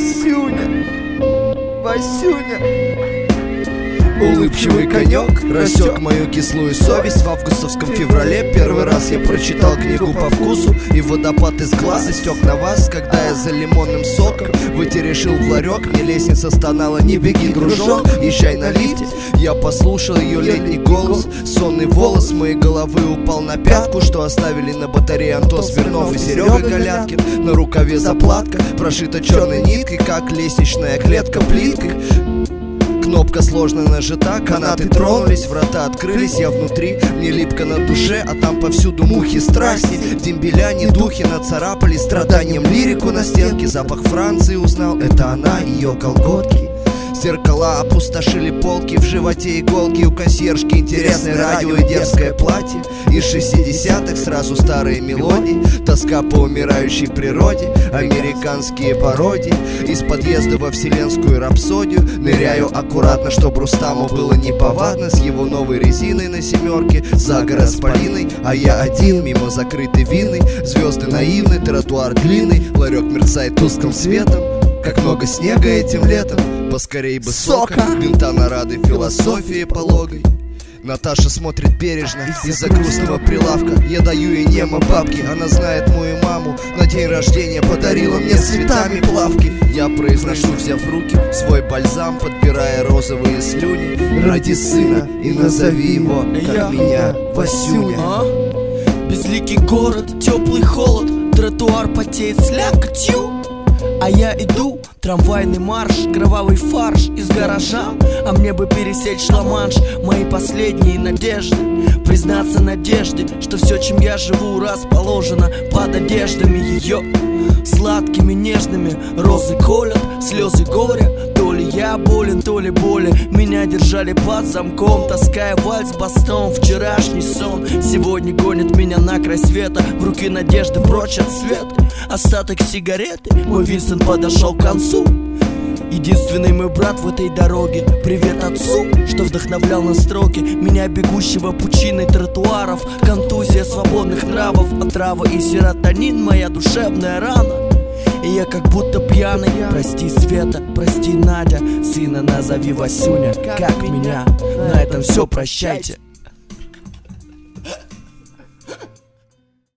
Васюня, Васюня. Улыбчивый конек рассек мою кислую совесть. В августовском феврале первый раз я прочитал книгу по вкусу, и водопад из глаз истек на вас, когда я за лимонным соком выйти решил в ларек. Мне лестница стонала: не беги, дружок, езжай на лифте. Я послушал ее летний голос, сонный волос моей головы упал на пятку, что оставили на батарее Антон Смирнов и Серега Галяткин. На рукаве заплатка прошита черной ниткой, как лестничная клетка плиткой. Кнопка сложно нажата, канаты тронулись, врата открылись, я внутри, мне липко на душе, а там повсюду мухи страсти. Дембеля, не духи нацарапали страданием лирику на стенке. Запах Франции узнал, это она, ее колготки. Зеркала опустошили полки, в животе иголки, у консьержки интересное радио и дерзкое платье. Из 60-х сразу старые мелодии, тоска по умирающей природе, американские пародии. Из подъезда во вселенскую рапсодию ныряю аккуратно, чтоб Рустаму было неповадно, с его новой резиной на семерке, за город с Полиной. А я один, мимо закрытой винной, звезды наивны, тротуар длинный, ларек мерцает тусклым светом. Как много снега этим летом, поскорей бы сока, бинта нарады философии пологой. Наташа смотрит бережно из-за грустного прилавка. Я даю ей немо бабки, она знает мою маму. На день рождения подарила мне с цветами плавки. Я произношу, взяв в руки свой бальзам, подбирая розовые слюни. Ради сына и назови его, как меня, Васюня. Безликий город, теплый холод, тротуар потеет слякотью. А я иду, трамвайный марш, кровавый фарш из гаража. А мне бы пересечь Ла-Манш, мои последние надежды. Признаться надежде, что все, чем я живу, расположено под одеждами ее. Сладкими, нежными розы колят, слезы горя. То ли я болен, то ли боли меня держали под замком, таская вальс бастон. Вчерашний сон сегодня гонит меня на край света. В руки надежды прочь от света. Остаток сигареты, мой Винсент подошел к концу. Единственный мой брат в этой дороге. Привет отцу, что вдохновлял на строки меня, бегущего пучиной тротуаров. Контузия свободных нравов, отрава и серотонин, моя душевная рана. И я как будто пьяный. Прости, Света, прости, Надя, сына назови Васюня, как меня. На этом все, прощайте.